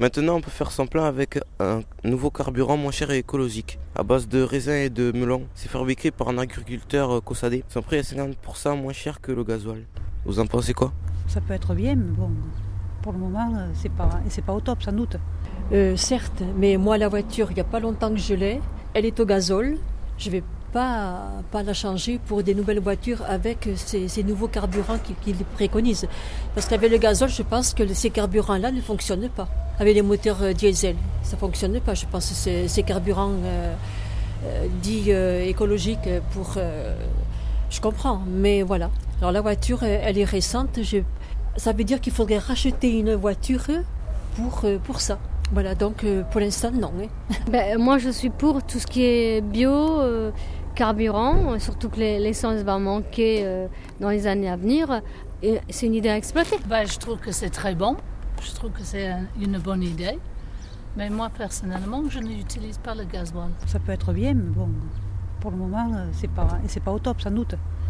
Maintenant, on peut faire son plein avec un nouveau carburant moins cher et écologique, à base de raisins et de melons. C'est fabriqué par un agriculteur cossadé. Son prix est 50% moins cher que le gasoil. Vous en pensez quoi? Ça peut être bien, mais bon, pour le moment, c'est pas au top, sans doute. Certes, mais moi, la voiture, il n'y a pas longtemps que je l'ai. Elle est au gazole. Je ne vais pas la changer pour des nouvelles voitures avec ces nouveaux carburants qu'ils préconisent. Parce qu'avec le gazole, je pense que ces carburants-là ne fonctionnent pas. Avec les moteurs diesel, ça ne fonctionne pas. Je pense que ces carburants dits écologiques pour... je comprends, mais voilà. Alors la voiture, elle est récente. Ça veut dire qu'il faudrait racheter une voiture pour ça. Voilà, donc pour l'instant, non. Moi, je suis pour tout ce qui est bio, carburant, surtout que l'essence va manquer dans les années à venir. Et c'est une idée à exploiter. Je trouve que c'est très bon. Je trouve que c'est une bonne idée. Mais moi, personnellement, je n'utilise pas le gasoil. Ça peut être bien, mais bon, pour le moment, c'est pas au top, sans doute.